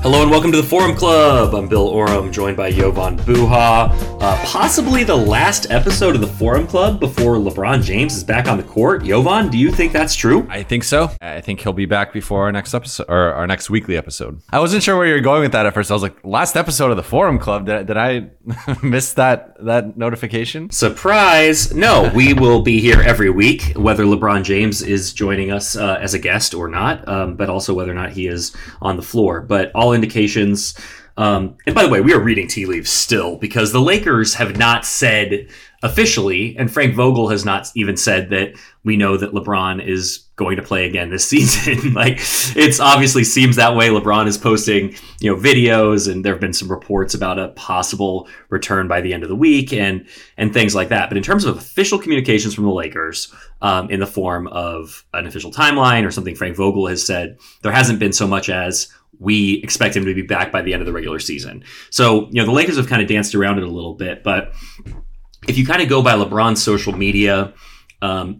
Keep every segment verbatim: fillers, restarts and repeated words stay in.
Hello and welcome to the Forum Club. I'm Bill Oram, joined by Jovan Buha. Uh, possibly the last episode of the Forum Club before LeBron James is back on the court. Jovan, do you think that's true? I think so. I think he'll be back before our next episode, or our next weekly episode. I wasn't sure where you were going with that at first. I was like, last episode of the Forum Club. Did, did I miss that that notification? Surprise! No, we will be here every week, whether LeBron James is joining us uh, as a guest or not, um, but also whether or not he is on the floor. But all indications, um, and by the way, we are reading tea leaves still because the Lakers have not said officially, and Frank Vogel has not even said that we know that LeBron is going to play again this season. Like, it's obviously seems that way. LeBron is posting, you know, videos, and there have been some reports about a possible return by the end of the week and and things like that. But in terms of official communications from the Lakers, um, in the form of an official timeline or something Frank Vogel has said, there hasn't been so much as we expect him to be back by the end of the regular season. So, you know, the Lakers have kind of danced around it a little bit, but if you kind of go by LeBron's social media, um,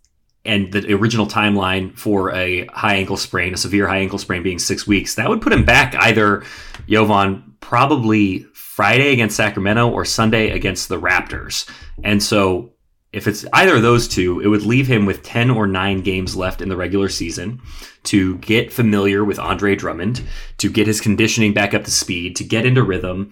and the original timeline for a high ankle sprain, a severe high ankle sprain being six weeks, that would put him back either, Jovan, probably Friday against Sacramento or Sunday against the Raptors. And so if it's either of those two, it would leave him with ten or nine games left in the regular season to get familiar with Andre Drummond, to get his conditioning back up to speed, to get into rhythm,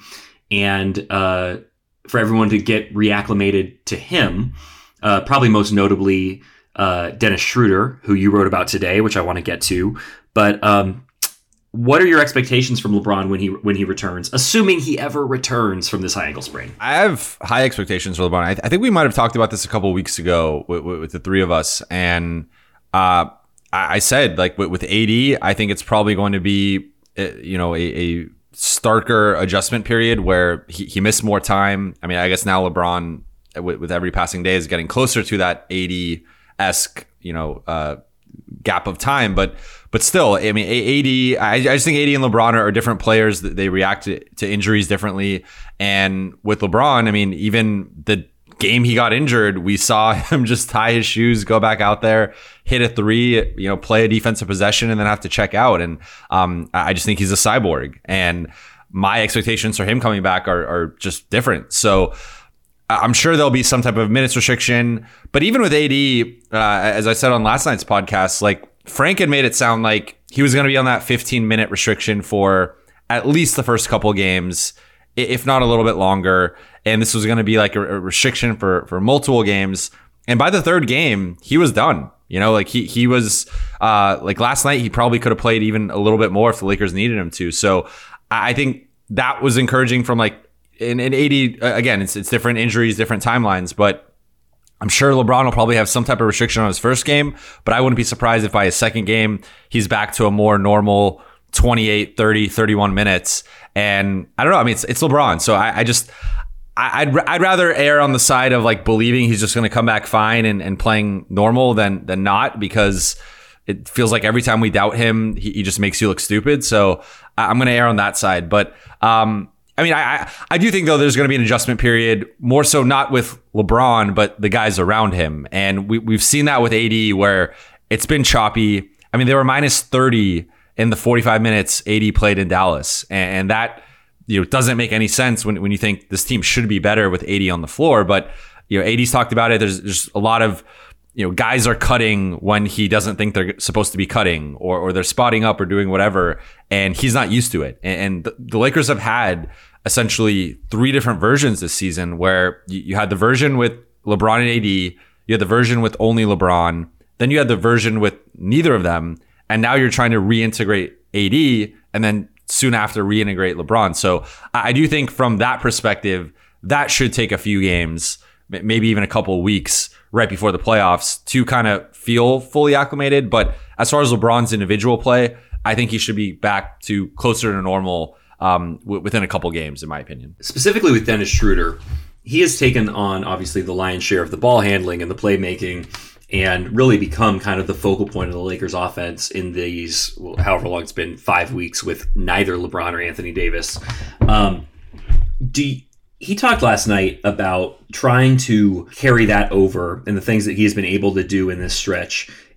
and uh, for everyone to get reacclimated to him, uh, probably most notably uh, Dennis Schroeder, who you wrote about today, which I want to get to. But um, what are your expectations from LeBron when he when he returns, assuming he ever returns from this high ankle sprain? I have high expectations for LeBron. I, th- I think we might have talked about this a couple of weeks ago with, with, with the three of us, and uh, I, I said, like, with, with A D, I think it's probably going to be, uh, you know, a, a starker adjustment period where he, he missed more time. I mean, I guess now LeBron, with, with every passing day, is getting closer to that A D-esque, you know, uh, gap of time, but but still, I mean, A D, I, I just think A D and LeBron are, are different players. They react to, to injuries differently. And with LeBron, I mean, even the game he got injured, we saw him just tie his shoes, go back out there, hit a three, you know, play a defensive possession, and then have to check out. And um, I just think he's a cyborg. And my expectations for him coming back are, are just different. So I'm sure there'll be some type of minutes restriction. But even with A D, uh, as I said on last night's podcast, like, Frank had made it sound like he was going to be on that fifteen minute restriction for at least the first couple games, if not a little bit longer. And this was going to be like a, a restriction for, for multiple games. And by the third game, he was done. You know, like he, he was uh, like last night, he probably could have played even a little bit more if the Lakers needed him to. So I think that was encouraging from, like, in, in A D, again, it's, it's different injuries, different timelines, but I'm sure LeBron will probably have some type of restriction on his first game, but I wouldn't be surprised if by his second game, he's back to a more normal twenty-eight, thirty, thirty-one minutes. And I don't know. I mean, it's, it's LeBron. So I, I just, I, I'd, I'd rather err on the side of, like, believing he's just going to come back fine and, and playing normal than, than not, because it feels like every time we doubt him, he, he just makes you look stupid. So I'm going to err on that side. But, um, I mean, I I do think, though, there's going to be an adjustment period, more so not with LeBron, but the guys around him. And we, we've seen that with A D, where it's been choppy. I mean, they were minus thirty in the forty-five minutes A D played in Dallas. And that, you know, doesn't make any sense when, when you think this team should be better with A D on the floor. But, you know, A D's talked about it. There's, there's a lot of, you know, guys are cutting when he doesn't think they're supposed to be cutting, or, or they're spotting up or doing whatever, and he's not used to it. And, and the, the Lakers have had essentially three different versions this season, where you, you had the version with LeBron and A D, you had the version with only LeBron, then you had the version with neither of them, and now you're trying to reintegrate A D, and then soon after reintegrate LeBron. So I, I do think from that perspective, that should take a few games, maybe even a couple of weeks right before the playoffs to kind of feel fully acclimated. But as far as LeBron's individual play, I think he should be back to closer to normal um, w- within a couple games, in my opinion. Specifically with Dennis Schroeder, he has taken on, obviously, the lion's share of the ball handling and the playmaking, and really become kind of the focal point of the Lakers offense in these, well, however long it's been, five weeks with neither LeBron or Anthony Davis. Um, do you, He talked last night about trying to carry that over and the things that he has been able to do in this stretch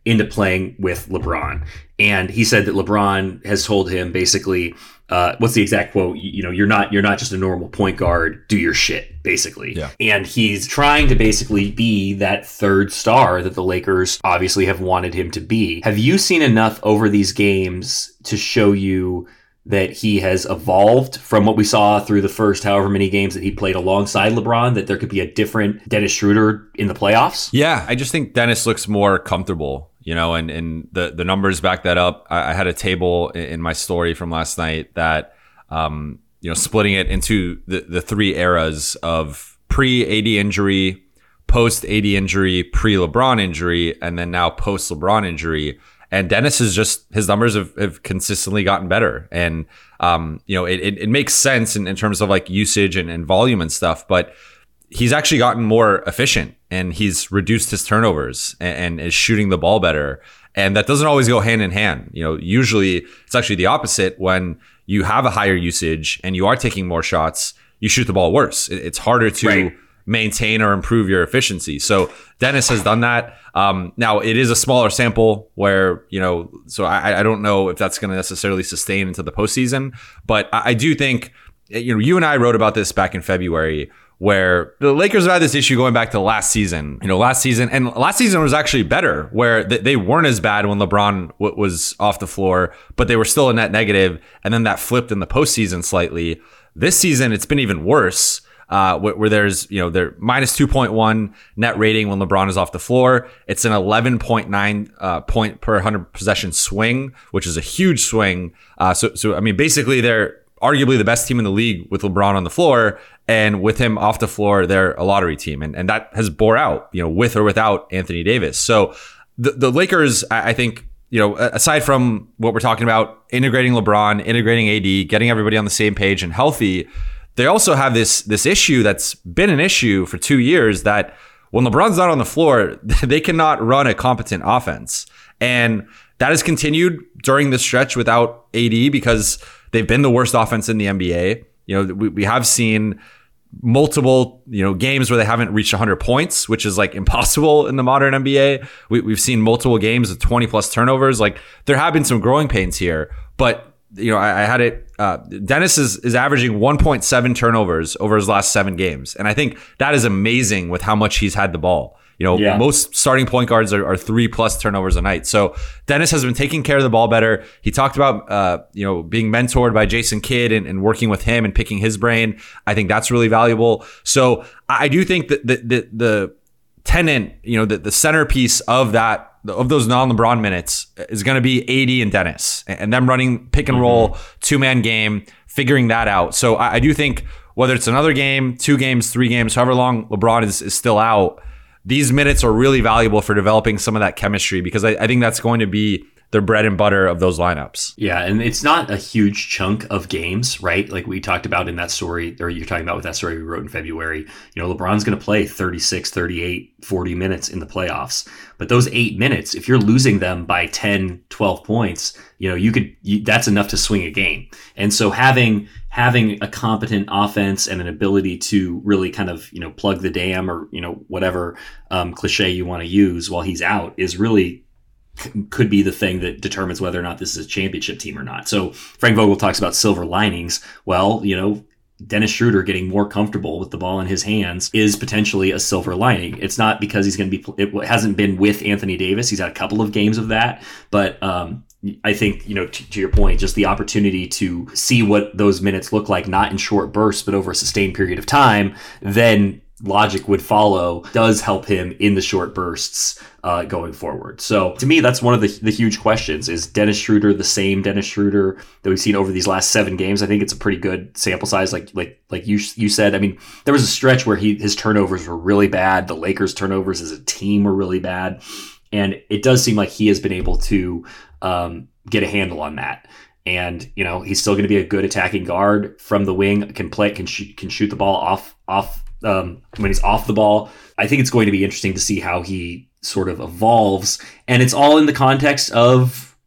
into playing with LeBron. And he said that LeBron has told him basically, uh, what's the exact quote? You, you know, you're not you're not just a normal point guard. Do your shit, basically. Yeah. And he's trying to basically be that third star that the Lakers obviously have wanted him to be. Have you seen enough over these games to show you that he has evolved from what we saw through the first however many games that he played alongside LeBron, that there could be a different Dennis Schroeder in the playoffs? Yeah, I just think Dennis looks more comfortable, you know, and, and the, the numbers back that up. I, I had a table in my story from last night that, um, you know, splitting it into the, the three eras of pre-A D injury, post-A D injury, pre-LeBron injury, and then now post-LeBron injury. And Dennis is just, his numbers have, have consistently gotten better. And, um, you know, it, it, it makes sense in, in terms of like usage and, and volume and stuff, but he's actually gotten more efficient and he's reduced his turnovers and, and is shooting the ball better. And that doesn't always go hand in hand. You know, usually it's actually the opposite. When you have a higher usage and you are taking more shots, you shoot the ball worse. It, it's harder to right. maintain or improve your efficiency. So Dennis has done that. Um, now it is a smaller sample where, you know, so I, I don't know if that's going to necessarily sustain into the postseason, but I, I do think, you know, you and I wrote about this back in February where the Lakers have had this issue going back to last season, you know, last season and last season was actually better where th- they weren't as bad when LeBron w- was off the floor, but they were still a net negative. And then that flipped in the postseason slightly. This season, it's been even worse. Uh, where, where there's, you know, they're minus two point one net rating when LeBron is off the floor. It's an eleven point nine uh, point per one hundred possession swing, which is a huge swing. Uh, so, so I mean, basically, they're arguably the best team in the league with LeBron on the floor. And with him off the floor, they're a lottery team. And, and that has bore out, you know, with or without Anthony Davis. So the, the Lakers, I, I think, you know, aside from what we're talking about, integrating LeBron, integrating A D, getting everybody on the same page and healthy, they also have this this issue that's been an issue for two years that when LeBron's not on the floor, they cannot run a competent offense. And that has continued during this stretch without A D because they've been the worst offense in the N B A. You know, we, we have seen multiple, you know, games where they haven't reached one hundred points, which is like impossible in the modern N B A. We, we've seen multiple games with twenty plus turnovers. Like there have been some growing pains here, but you know, I, I had it. Uh, Dennis is, is averaging one point seven turnovers over his last seven games. And I think that is amazing with how much he's had the ball. You know, yeah. Most starting point guards are, are three plus turnovers a night. So Dennis has been taking care of the ball better. He talked about, uh, you know, being mentored by Jason Kidd and, and working with him and picking his brain. I think that's really valuable. So I do think that the, the, the tenant, you know, the, the centerpiece of that, of those non-LeBron minutes is going to be A D and Dennis and them running pick and roll, mm-hmm. two-man game, figuring that out. So I, I do think whether it's another game, two games, three games, however long LeBron is, is still out, these minutes are really valuable for developing some of that chemistry because I, I think that's going to be the bread and butter of those lineups. Yeah, and it's not a huge chunk of games, right? Like we talked about in that story, or you're talking about with that story we wrote in February. You know, LeBron's going to play thirty-six, thirty-eight, forty minutes in the playoffs. But those eight minutes, if you're losing them by ten, twelve points, you know, you could you, that's enough to swing a game. And so having having a competent offense and an ability to really kind of, you know, plug the dam or, you know, whatever um, cliche you want to use while he's out is really could be the thing that determines whether or not this is a championship team or not. So Frank Vogel talks about silver linings. Well, you know, Dennis Schroeder getting more comfortable with the ball in his hands is potentially a silver lining. It's not because he's going to be, it hasn't been with Anthony Davis. He's had a couple of games of that, but um, I think, you know, to, to your point, just the opportunity to see what those minutes look like, not in short bursts, but over a sustained period of time, then logic would follow, does help him in the short bursts uh, going forward. So to me, that's one of the, the huge questions. Is Dennis Schroeder the same Dennis Schroeder that we've seen over these last seven games? I think it's a pretty good sample size. Like like like you you said, I mean, there was a stretch where he his turnovers were really bad. The Lakers' turnovers as a team were really bad. And it does seem like he has been able to um, get a handle on that. And, you know, he's still going to be a good attacking guard from the wing, can play, can shoot, can shoot the ball off off Um, when he's off the ball. I think it's going to be interesting to see how he sort of evolves. And it's all in the context of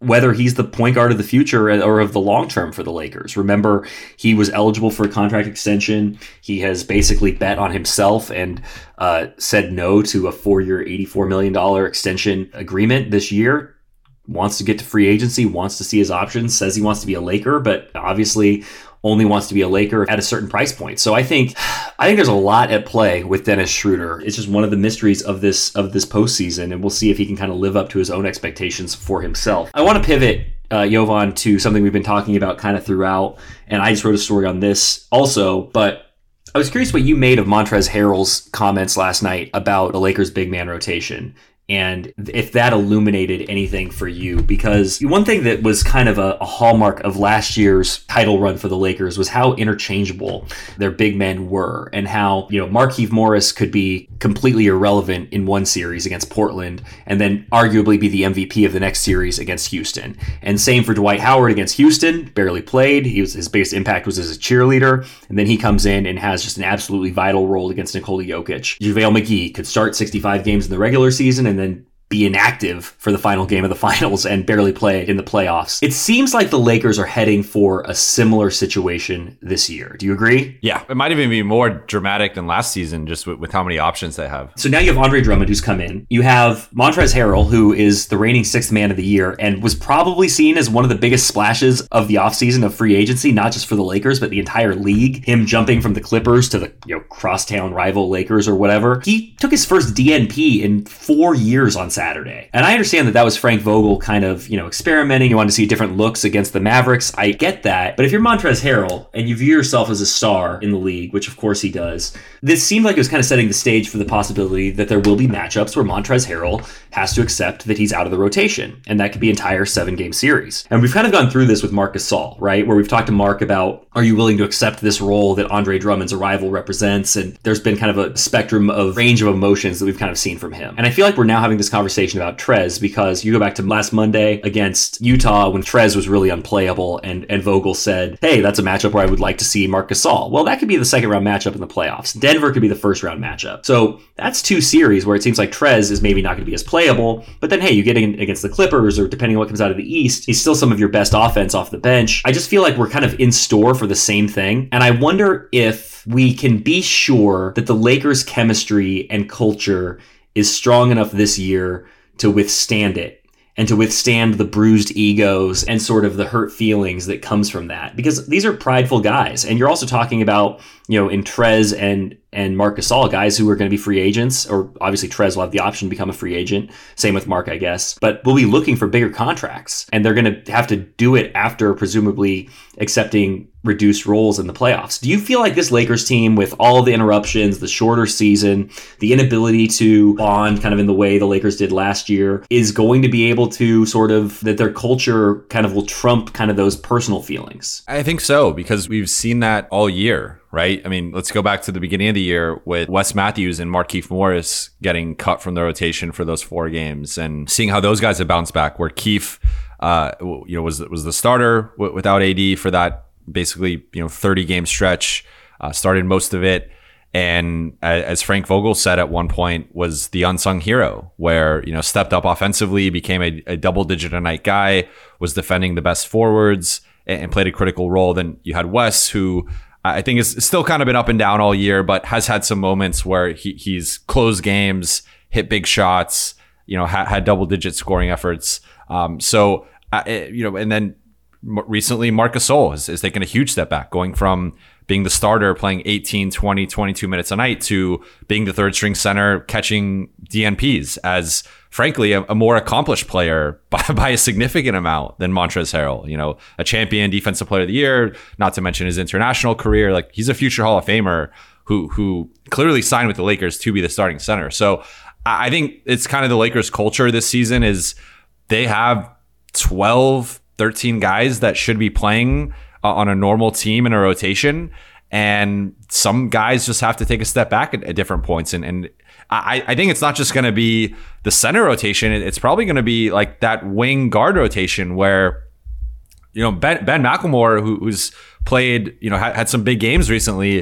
whether he's the point guard of the future or of the long term for the Lakers. Remember, he was eligible for a contract extension. He has basically bet on himself and uh, said no to a four-year, eighty-four million dollars extension agreement this year. Wants to get to free agency, wants to see his options, says he wants to be a Laker, but obviously only wants to be a Laker at a certain price point. So I think I think there's a lot at play with Dennis Schroeder. It's just one of the mysteries of this of this postseason, and we'll see if he can kind of live up to his own expectations for himself. I want to pivot, uh, Jovan, to something we've been talking about kind of throughout, and I just wrote a story on this also, but I was curious what you made of Montrezl Harrell's comments last night about the Lakers' big man rotation, and if that illuminated anything for you. Because one thing that was kind of a, a hallmark of last year's title run for the Lakers was how interchangeable their big men were, and how, you know, Markieff Morris could be completely irrelevant in one series against Portland and then arguably be the M V P of the next series against Houston. And same for Dwight Howard against Houston, barely played. He was, his biggest impact was as a cheerleader, and then he comes in and has just an absolutely vital role against Nikola Jokic. JaVale McGee could start sixty-five games in the regular season and then be inactive for the final game of the finals and barely play in the playoffs. It seems like the Lakers are heading for a similar situation this year. Do you agree? Yeah, it might even be more dramatic than last season, just with, with how many options they have. So now you have Andre Drummond, who's come in. You have Montrezl Harrell, who is the reigning sixth man of the year and was probably seen as one of the biggest splashes of the offseason of free agency, not just for the Lakers, but the entire league. Him jumping from the Clippers to the, you know, crosstown rival Lakers or whatever. He took his first D N P in four years on Saturday. Saturday. And I understand that that was Frank Vogel kind of, you know, experimenting. You wanted to see different looks against the Mavericks. I get that. But if you're Montrezl Harrell and you view yourself as a star in the league, which of course he does, this seemed like it was kind of setting the stage for the possibility that there will be matchups where Montrezl Harrell has to accept that he's out of the rotation. And that could be an entire seven game series. And we've kind of gone through this with Marc Gasol, right? Where we've talked to Mark about, are you willing to accept this role that Andre Drummond's arrival represents? And there's been kind of a spectrum of range of emotions that we've kind of seen from him. And I feel like we're now having this conversation about Trez, because you go back to last Monday against Utah when Trez was really unplayable, and, and Vogel said, hey, that's a matchup where I would like to see Marc Gasol. Well, that could be the second round matchup in the playoffs. Denver could be the first round matchup. So that's two series where it seems like Trez is maybe not going to be as playable, but then hey, you get in against the Clippers, or depending on what comes out of the East, he's still some of your best offense off the bench. I just feel like we're kind of in store for the same thing. And I wonder if we can be sure that the Lakers' chemistry and culture is strong enough this year to withstand it, and to withstand the bruised egos and sort of the hurt feelings that comes from that. Because these are prideful guys. And you're also talking about, you know, in Trez and and Marc Gasol, guys who are going to be free agents, or obviously Trez will have the option to become a free agent. Same with Mark, I guess. But we'll be looking for bigger contracts, and they're going to have to do it after presumably accepting reduced roles in the playoffs. Do you feel like this Lakers team, with all the interruptions, the shorter season, the inability to bond kind of in the way the Lakers did last year, is going to be able to sort of, that their culture kind of will trump kind of those personal feelings? I think so, because we've seen that all year, right? I mean, let's go back to the beginning of the year with Wes Matthews and Markieff Morris getting cut from the rotation for those four games, and seeing how those guys have bounced back, where Keefe, uh, you know, was was the starter w- without A D for that basically, you know, thirty game stretch, uh, started most of it. And as Frank Vogel said at one point, was the unsung hero, where, you know, stepped up offensively, became a, a double digit a night guy, was defending the best forwards, and, and played a critical role. Then you had Wes, who I think is still kind of been up and down all year, but has had some moments where he, he's closed games, hit big shots, you know, ha- had double digit scoring efforts. Um, so, uh, you know, and then recently Marc Gasol has, has taken a huge step back, going from being the starter, playing eighteen, twenty, twenty-two minutes a night, to being the third string center, catching D N Ps as, frankly, a, a more accomplished player by, by a significant amount than Montrezl Harrell. You know, a champion defensive player of the year, not to mention his international career. Like, he's a future Hall of Famer who who clearly signed with the Lakers to be the starting center. So I think it's kind of the Lakers' culture this season is they have twelve, thirteen guys that should be playing uh, on a normal team in a rotation, and some guys just have to take a step back at, at different points. And, and I, I think it's not just going to be the center rotation. It's probably going to be like that wing guard rotation where, you know, Ben, Ben McLemore, who, who's played, you know, had, had some big games recently,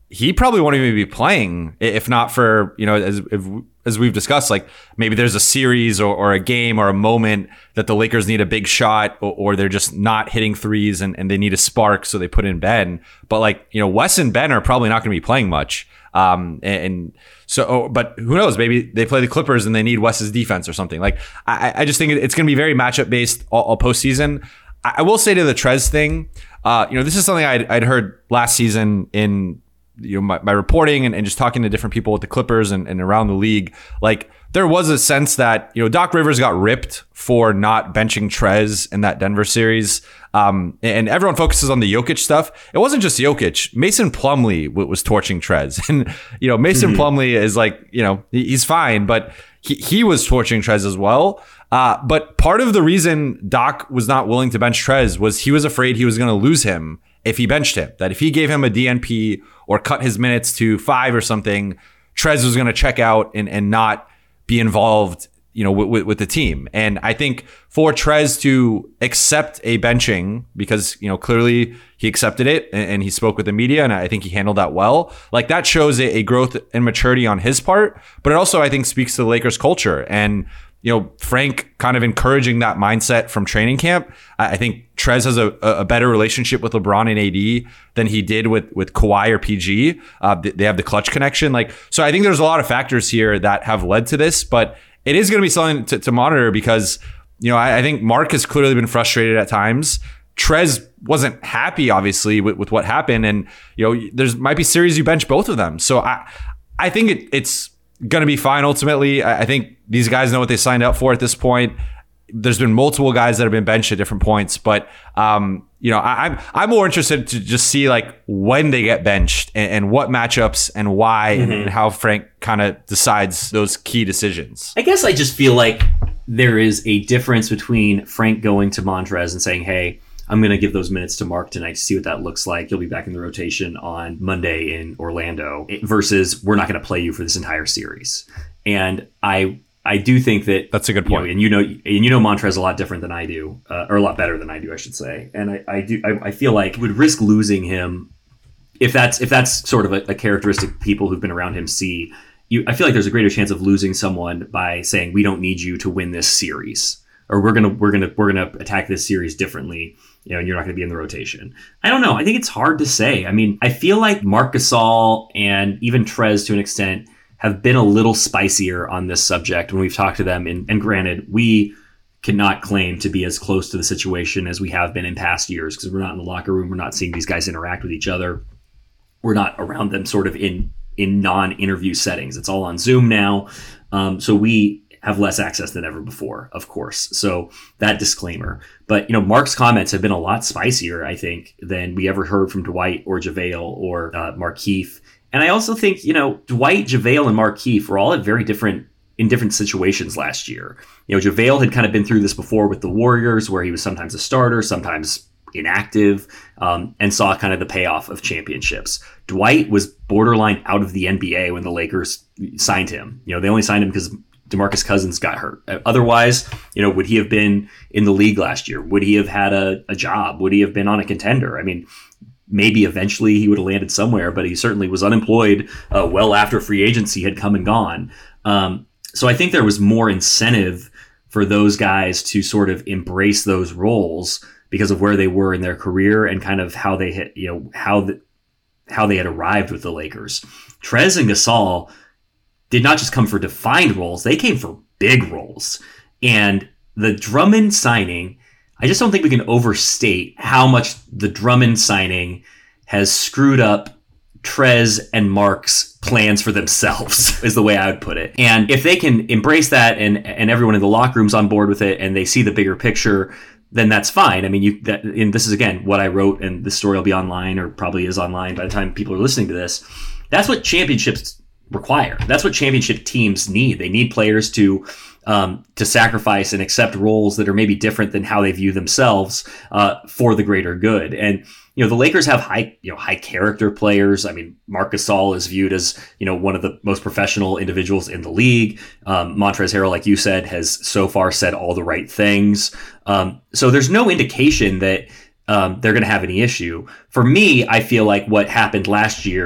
he probably won't even be playing if not for, you know, as if, as we've discussed, like maybe there's a series or, or a game or a moment that the Lakers need a big shot or, or they're just not hitting threes and, and they need a spark. So they put in Ben. But like, you know, Wes and Ben are probably not going to be playing much. Um, and, and so, oh, but who knows? Maybe they play the Clippers and they need Wes's defense or something. Like, I, I just think it's going to be very matchup based all, all postseason. I, I will say to the Trez thing, uh, you know, this is something I'd, I'd heard last season in, you know, my, my reporting and, and just talking to different people with the Clippers and, and around the league. Like, there was a sense that, you know, Doc Rivers got ripped for not benching Trez in that Denver series. Um, and everyone focuses on the Jokic stuff. It wasn't just Jokic. Mason Plumlee w- was torching Trez. And, you know, Mason mm-hmm. Plumlee is like, you know, he, he's fine, but he, he was torching Trez as well. Uh, but part of the reason Doc was not willing to bench Trez was he was afraid he was going to lose him if he benched him. That if he gave him a D N P or cut his minutes to five or something, Trez was going to check out and, and not be involved, you know, with, with the team. And I think for Trez to accept a benching, because, you know, clearly he accepted it and, and he spoke with the media, and I think he handled that well. Like, that shows a, a growth and maturity on his part, but it also, I think, speaks to the Lakers culture. And, you know, Frank kind of encouraging that mindset from training camp. I think Trez has a, a better relationship with LeBron and A D than he did with, with Kawhi or P G. Uh, they have the clutch connection. Like, so I think there's a lot of factors here that have led to this, but it is going to be something to, to monitor because, you know, I, I think Mark has clearly been frustrated at times. Trez wasn't happy, obviously, with, with what happened. And, you know, there's might be series you bench both of them. So I, I think it, it's going to be fine ultimately. I, I think these guys know what they signed up for at this point. There's been multiple guys that have been benched at different points, but um, you know, I, I'm I'm more interested to just see like when they get benched and, and what matchups and why mm-hmm. and, and how Frank kind of decides those key decisions. I guess I just feel like there is a difference between Frank going to Montrez and saying, "Hey, I'm going to give those minutes to Mark tonight to see what that looks like. You'll be back in the rotation on Monday in Orlando," versus we're not going to play you for this entire series. And I. I do think that that's a good point, you know, and you know, and you know Montrez a lot different than I do, uh, or a lot better than I do, I should say. And I, I do, I, I feel like would risk losing him if that's if that's sort of a, a characteristic people who've been around him see. You, I feel like there's a greater chance of losing someone by saying we don't need you to win this series, or we're gonna we're gonna we're gonna attack this series differently. You know, and you're not going to be in the rotation. I don't know. I think it's hard to say. I mean, I feel like Marc Gasol and even Trez to an extent have been a little spicier on this subject when we've talked to them. And, and granted, we cannot claim to be as close to the situation as we have been in past years because we're not in the locker room. We're not seeing these guys interact with each other. We're not around them sort of in, in non-interview settings. It's all on Zoom now. Um, so we have less access than ever before, of course. So that disclaimer. But, you know, Mark's comments have been a lot spicier, I think, than we ever heard from Dwight or JaVale or uh, Markieff. And I also think, you know, Dwight, JaVale, and Markieff were all at very different, in different situations last year. You know, JaVale had kind of been through this before with the Warriors, where he was sometimes a starter, sometimes inactive, um, and saw kind of the payoff of championships. Dwight was borderline out of the N B A when the Lakers signed him. You know, they only signed him because DeMarcus Cousins got hurt. Otherwise, you know, would he have been in the league last year? Would he have had a, a job? Would he have been on a contender? I mean, maybe eventually he would have landed somewhere, but he certainly was unemployed uh, well after free agency had come and gone. Um, so I think there was more incentive for those guys to sort of embrace those roles because of where they were in their career and kind of how they had, you know, how the, how they had arrived with the Lakers. Trez and Gasol did not just come for defined roles; they came for big roles. And the Drummond signing, I just don't think we can overstate how much the Drummond signing has screwed up Trez and Mark's plans for themselves, is the way I would put it. And if they can embrace that and and everyone in the locker room's on board with it and they see the bigger picture, then that's fine. I mean, you that, and this is, again, what I wrote, and this story will be online or probably is online by the time people are listening to this. That's what championships require. That's what championship teams need. They need players to um, to sacrifice and accept roles that are maybe different than how they view themselves uh, for the greater good. And, you know, the Lakers have high, you know, high character players. I mean, Marc Gasol is viewed as, you know, one of the most professional individuals in the league. Um, Montrezl Harrell, like you said, has so far said all the right things. Um, so there's no indication that um, they're going to have any issue. For me, I feel like what happened last year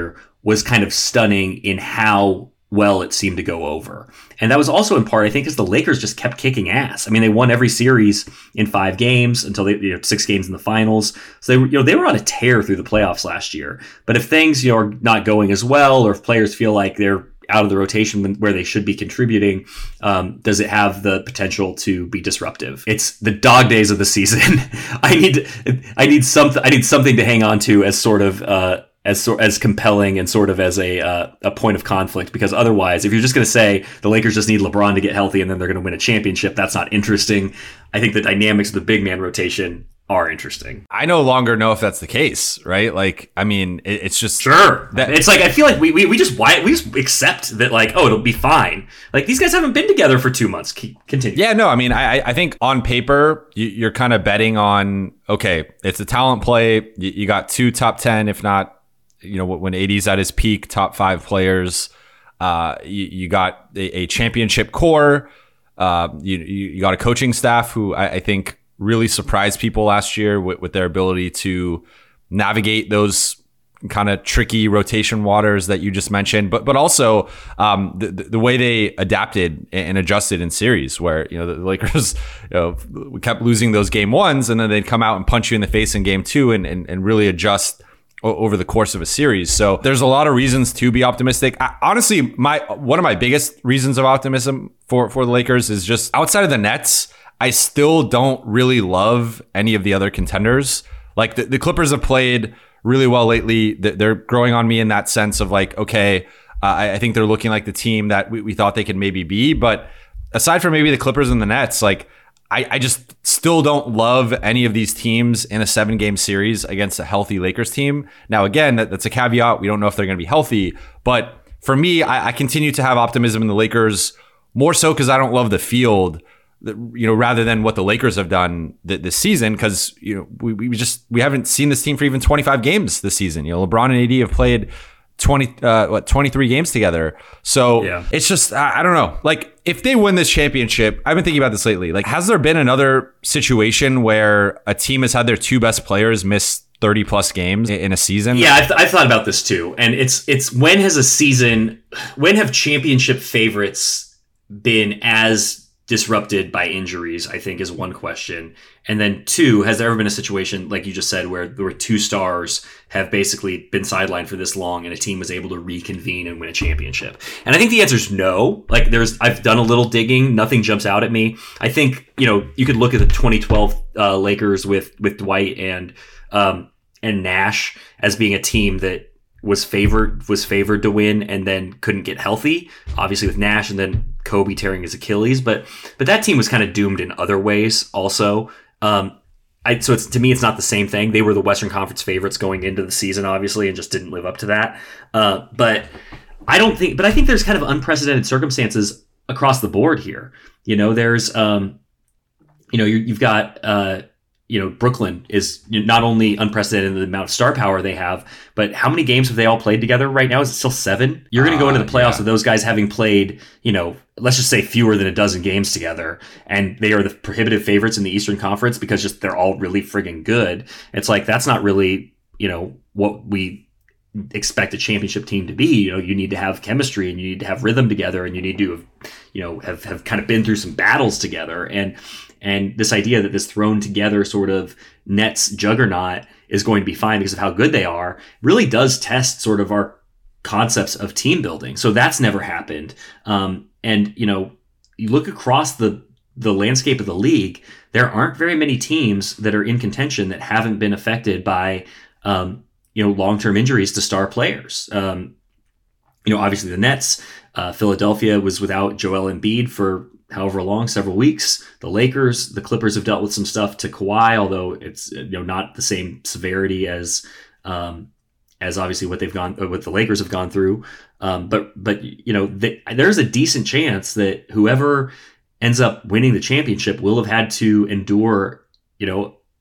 was kind of stunning in how well it seemed to go over. And that was also in part, I think, because the Lakers just kept kicking ass. I mean, they won every series in five games until they, you know, six games in the finals. So they were, you know, they were on a tear through the playoffs last year. But if things, you know, are not going as well, or if players feel like they're out of the rotation where they should be contributing, um, does it have the potential to be disruptive? It's the dog days of the season. I need, I need something, I need something to hang on to as sort of, uh, as as compelling and sort of as a uh, a point of conflict, because otherwise, if you're just going to say the Lakers just need LeBron to get healthy and then they're going to win a championship, that's not interesting. I think the dynamics of the big man rotation are interesting. I no longer know if that's the case, right? Like, I mean, it, it's just sure. That, it's like I feel like we, we we just why we just accept that, like, oh, it'll be fine. Like, these guys haven't been together for two months. Keep, continue. Yeah, no, I mean, I I think on paper you, you're kind of betting on, okay, it's a talent play. You, you got two top ten, if not, you know, when A D's at his peak, top five players. Uh, you, you got a, a championship core. Uh, you you got a coaching staff who I, I think really surprised people last year with, with their ability to navigate those kind of tricky rotation waters that you just mentioned, but but also um, the the way they adapted and adjusted in series, where, you know, the Lakers, you know, kept losing those game ones, and then they'd come out and punch you in the face in game two, and and, and really adjust over the course of a series. So there's a lot of reasons to be optimistic. I, honestly, my one of my biggest reasons of optimism for, for the Lakers is just outside of the Nets, I still don't really love any of the other contenders. Like the, the Clippers have played really well lately. They're growing on me in that sense of like, okay, uh, I, I think they're looking like the team that we, we thought they could maybe be. But aside from maybe the Clippers and the Nets, like I, I just still don't love any of these teams in a seven game series against a healthy Lakers team. Now, again, that, that's a caveat. We don't know if they're going to be healthy. But for me, I, I continue to have optimism in the Lakers, more so because I don't love the field, you know, rather than what the Lakers have done th- this season. Because, you know, we, we just we haven't seen this team for even twenty-five games this season. You know, LeBron and A D have played twenty uh what twenty-three games together. So yeah. It's just I, I don't know. Like, if they win this championship, I've been thinking about this lately. Like, has there been another situation where a team has had their two best players miss thirty plus games in a season? Yeah, I've, I've thought about this too. And it's it's when has a season, when have championship favorites been as disrupted by injuries, I think, is one question. And then two, has there ever been a situation, like you just said, where there were two stars have basically been sidelined for this long and a team was able to reconvene and win a championship? And I think the answer is no. Like, there's, I've done a little digging. Nothing jumps out at me. I think, you know, you could look at the twenty twelve uh, Lakers with, with Dwight and, um, and Nash as being a team that was favored was favored to win and then couldn't get healthy, obviously with Nash and then Kobe tearing his Achilles. But but that team was kind of doomed in other ways also. Um, I, so it's, to me, it's not the same thing. They were the Western Conference favorites going into the season, obviously, and just didn't live up to that. Uh, but I don't think, but I think there's kind of unprecedented circumstances across the board here. You know, there's, um, you know, you, you've got, uh, you know, Brooklyn is not only unprecedented in the amount of star power they have, but how many games have they all played together right now? Is it still seven? You're going to go into the playoffs uh, yeah. with those guys having played, you know, let's just say fewer than a dozen games together. And they are the prohibitive favorites in the Eastern Conference because just they're all really friggin' good. It's like, that's not really, you know, what we expect a championship team to be. You know, you need to have chemistry and you need to have rhythm together and you need to have, you know, have, have kind of been through some battles together. And And this idea that this thrown together sort of Nets juggernaut is going to be fine because of how good they are really does test sort of our concepts of team building. So that's never happened. Um, and, you know, you look across the, the landscape of the league, there aren't very many teams that are in contention that haven't been affected by, um, you know, long-term injuries to star players. Um, you know, obviously the Nets, uh, Philadelphia was without Joel Embiid for however long, several weeks. The Lakers, the Clippers have dealt with some stuff to Kawhi, although it's, you know, not the same severity as um, as obviously what they've gone, what the Lakers have gone through. Um, but but you know, they, there's a decent chance that whoever ends up winning the championship will have had to endure, you know,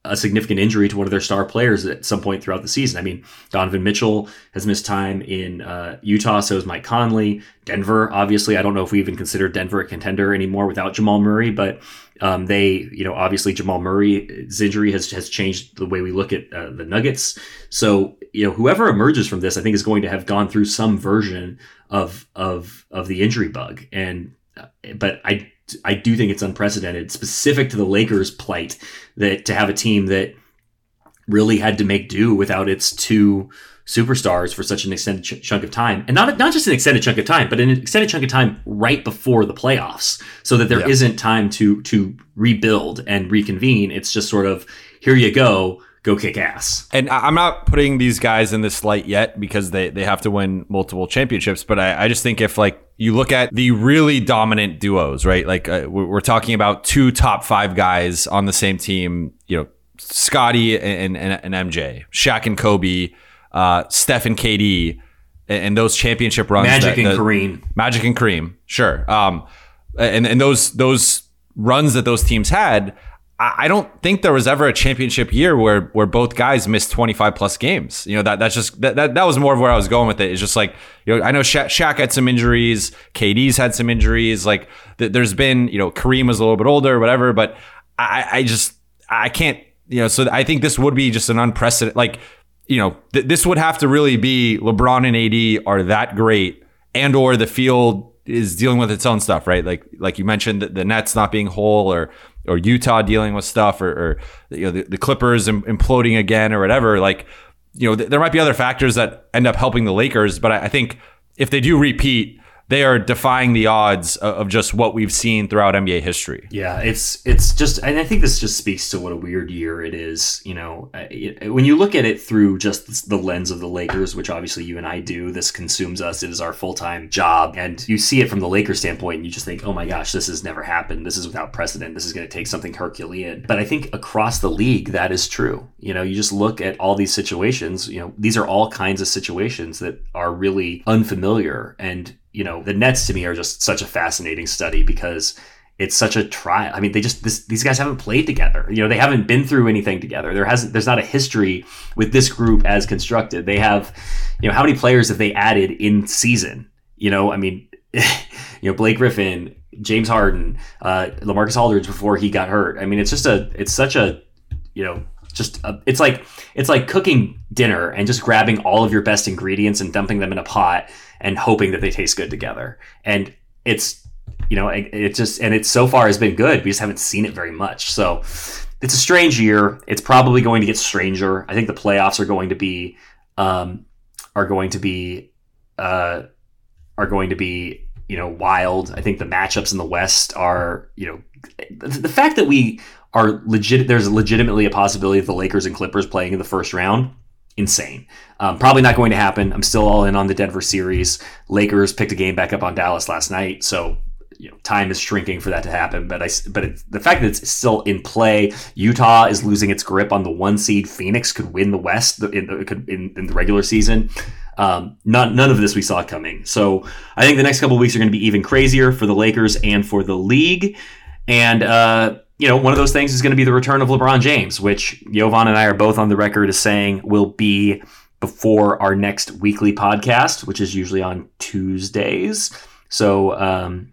a significant injury to one of their star players at some point throughout the season. I mean, Donovan Mitchell has missed time in uh, Utah, so is Mike Conley. Denver, obviously, I don't know if we even consider Denver a contender anymore without Jamal Murray, but um, they, you know, obviously Jamal Murray's injury has, has changed the way we look at uh, the Nuggets. So, you know, whoever emerges from this, I think is going to have gone through some version of, of, of the injury bug. And, uh, but I, I do think it's unprecedented, specific to the Lakers' plight, that to have a team that really had to make do without its two superstars for such an extended ch- chunk of time, and not not just an extended chunk of time, but an extended chunk of time right before the playoffs, so that there yeah. isn't time to to rebuild and reconvene. It's just sort of, here you go. Go kick ass. And I'm not putting these guys in this light yet because they, they have to win multiple championships. But I, I just think if like you look at the really dominant duos, right? Like uh, we're talking about two top five guys on the same team, you know, Scottie and, and, and M J, Shaq and Kobe, uh, Steph and K D, and, and those championship runs. Magic that, and the, Kareem. Magic and Kareem, sure. Um, and, and those those runs that those teams had, I don't think there was ever a championship year where where both guys missed twenty-five plus games. You know, that that's just that, that that was more of where I was going with it. It's just like, you know, I know Sha- Shaq had some injuries, K D's had some injuries. Like th- there's been, you know, Kareem was a little bit older, whatever. But I, I just I can't, you know. So I think this would be just an unprecedented. Like, you know, th- this would have to really be LeBron and A D are that great, and or the field is dealing with its own stuff, right? Like like you mentioned, the, the Nets not being whole, or or Utah dealing with stuff, or, or you know the, the Clippers im- imploding again, or whatever. Like, you know, th- there might be other factors that end up helping the Lakers, but I, I think if they do repeat, they are defying the odds of, of just what we've seen throughout N B A history. Yeah, it's it's just, and I think this just speaks to what a weird year it is. You know, it, when you look at it through just the lens of the Lakers, which obviously you and I do, this consumes us. It is our full-time job, and you see it from the Lakers standpoint, and you just think, oh my gosh, this has never happened. This is without precedent. This is going to take something Herculean. But I think across the league, that is true. You know, you just look at all these situations. You know, these are all kinds of situations that are really unfamiliar. And you know, the Nets to me are just such a fascinating study because it's such a trial. I mean, they just, this, these guys haven't played together. You know, they haven't been through anything together. There hasn't, there's not a history with this group as constructed. They have, you know, how many players have they added in season? You know, I mean, you know, Blake Griffin, James Harden, uh, LaMarcus Aldridge before he got hurt. I mean, it's just a, it's such a, you know, just a, it's like, it's like cooking dinner and just grabbing all of your best ingredients and dumping them in a pot and hoping that they taste good together. And it's, you know, it, it just, and it so far has been good. We just haven't seen it very much. So it's a strange year. It's probably going to get stranger. I think the playoffs are going to be, um, are going to be, uh, are going to be, you know, wild. I think the matchups in the West are, you know, the, the fact that we are legit, there's legitimately a possibility of the Lakers and Clippers playing in the first round. Insane. Um, probably not going to happen. I'm still all in on the Denver series. Lakers picked a game back up on Dallas last night, so you know time is shrinking for that to happen. But I, but it, the fact that it's still in play, Utah is losing its grip on the one seed. Phoenix could win the West in, in, in, in the regular season. Um, none, none of this we saw coming. So I think the next couple of weeks are going to be even crazier for the Lakers and for the league. And uh, you know, one of those things is going to be the return of LeBron James, which Jovan and I are both on the record as saying will be before our next weekly podcast, which is usually on Tuesdays. So um,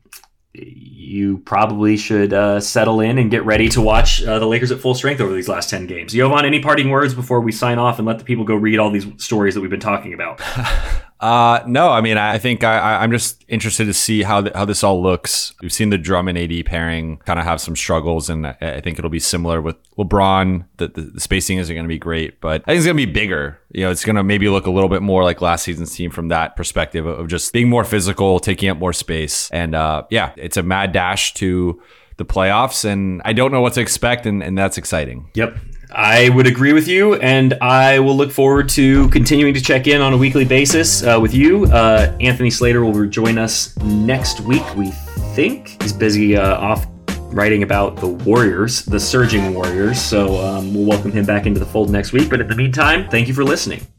you probably should uh, settle in and get ready to watch uh, the Lakers at full strength over these last ten games. Jovan, any parting words before we sign off and let the people go read all these stories that we've been talking about? Uh, no, I mean, I think I, I'm just interested to see how the, how this all looks. We've seen the Drum and A D pairing kind of have some struggles, and I, I think it'll be similar with LeBron. The, the, the spacing isn't going to be great, but I think it's going to be bigger. You know, it's going to maybe look a little bit more like last season's team from that perspective of just being more physical, taking up more space. And uh, yeah, it's a mad dash to the playoffs, and I don't know what to expect, and, and that's exciting. Yep. I would agree with you, and I will look forward to continuing to check in on a weekly basis uh, with you. Uh, Anthony Slater will join us next week, we think. He's busy uh, off writing about the Warriors, the surging Warriors, so um, we'll welcome him back into the fold next week. But in the meantime, thank you for listening.